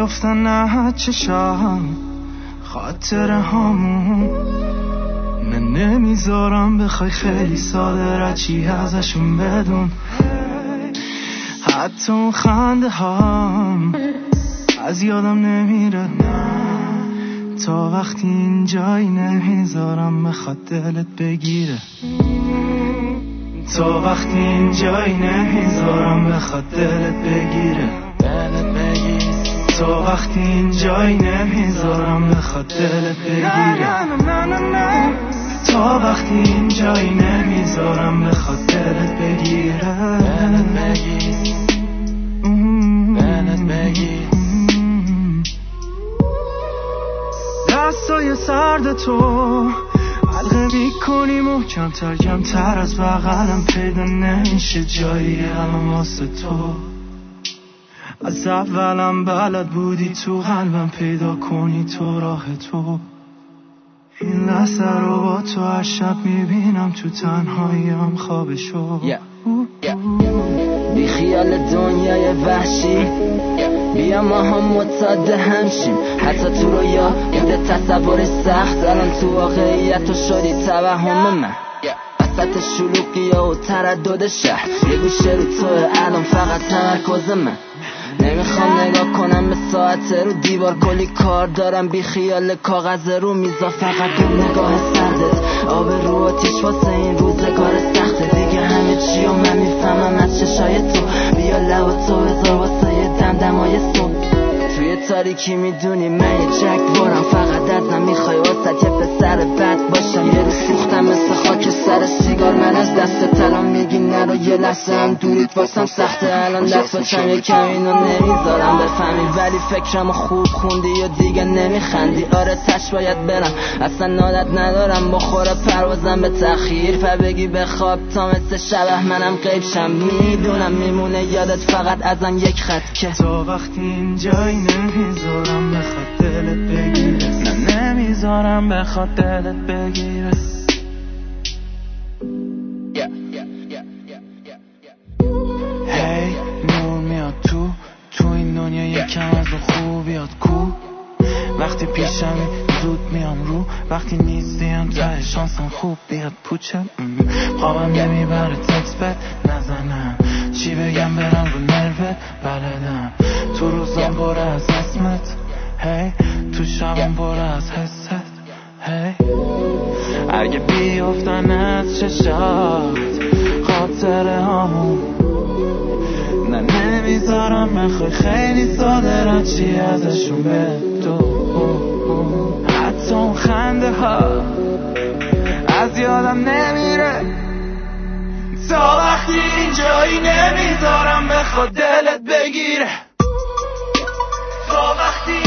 بیافتن نه چشم خاطر همون. من نمیذارم بخوای خیلی ساده رچی ازشون بدون. حتی اون خنده هم از یادم نمیره تا وقتی اینجایی نمیذارم بخواد دلت بگیره. تا وقتی اینجایی نمیذارم بخواد دلت بگیره. تا وقتی اینجایی نمیذارم بخواد دلت بگیره. تا وقتی اینجایی نمیذارم بخواد دلت بگیره. دستای سرد تو حلقه میکنی محکم‌تر کمتر از بغلم پیدا نمیشه جایی الان واسه تو. از اولم بلد بودی تو قلبم پیدا کنی تو راه تو. این لحظه رو با تو هر شب میبینم تو تنهاییم خوابشو. بی خیال دنیای وحشی بیا ما هم متعاده همشیم. حتی تو رویا بوده تصور سخت، الان تو واقعیت تو شدی توهم من. وسط شلوغی و تردد شهر یه گوشه رو توه الان فقط تمرکز من. نمیخوام نگاه کنم به ساعت رو دیوار، کلی کار دارم بی خیال کاغذ رو میزا. فقط اون نگاه سردت آب رو آتیش واسه این روزگار سخته دیگه. همه چی و من میفهمم از چشای تو. بیا لب تو بذار واسه یه دمدمای صبح. توی تاریکی میدونی من یه جگوارم، فقط ازم میخوای واسه یه پسر بد باشم. یه رو سوختم مثل خاک سر سیگار، من از دست تلام میگی نرو یه لحظه هم دوریت واسم سخته. الان دست باشم یکم اینو نمیذارم بفهمی، ولی فکرمو خوب خوندی و دیگه نمیخندی. آره تش باید برم، اصلا عادت ندارم بخوره پروازم به تأخیر. بگی بخواب تا مثل شبه منم غیب شم، میدونم میمونه یادت فقط ازم یک خط که تا وقتی اینجایی نمیذارم بخواد دلت بگیره. نه نمیذارم بخواد دلت بگیره. هی نور میاد تو این دنیا یکم از اون خوبیات کو. وقتی پیشمی زود میام رو، وقتی نیستیم ته شانسم خوب بیاد پوچه. خوابم نمیبره تکس بد نزنم، چی بگم برم رو نروت بلدم. تو روزم بره از اسمت هی، تو شبم بره از حست هی. اگه بیافتن از چشات خاطره همون. نه نمیذارم بخوای خیلی ساده را چی ازشون بدون. حتی اون خنده ها از یادم نمیره. تا وقتی اینجایی نمیذارم بخواد دلت بگیره. تا وقتی